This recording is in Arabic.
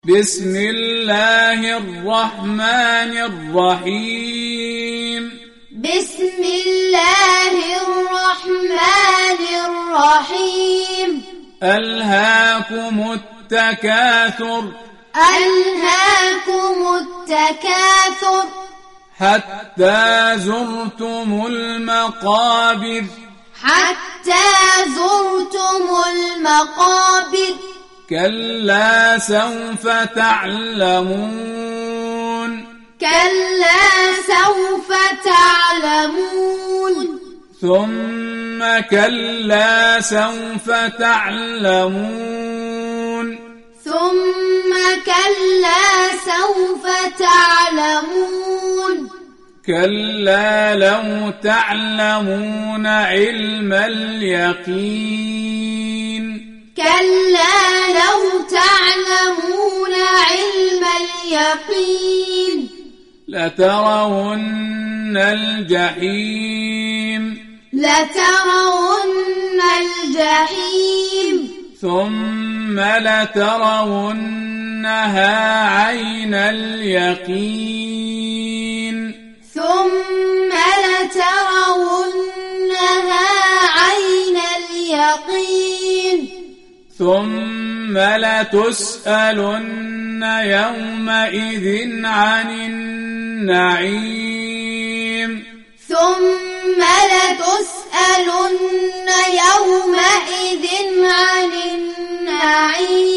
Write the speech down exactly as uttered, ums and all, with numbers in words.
بسم الله الرحمن الرحيم بسم الله الرحمن الرحيم ألهاكم التكاثر ألهاكم التكاثر حتى زرتم المقابر حتى زرتم المقابر كلا سوف تعلمون كلا سوف تعلمون ثم كلا سوف تعلمون ثم كلا سوف تعلمون كلا لو تعلمون علم اليقين كلا لو تعلمون علم اليقين لترون الجحيم لترون الجحيم ثم لترونها عين اليقين ثم لترونها عين اليقين ثم لتسألن يومئذ عن النعيم ثم لتسألن يومئذ عن النعيم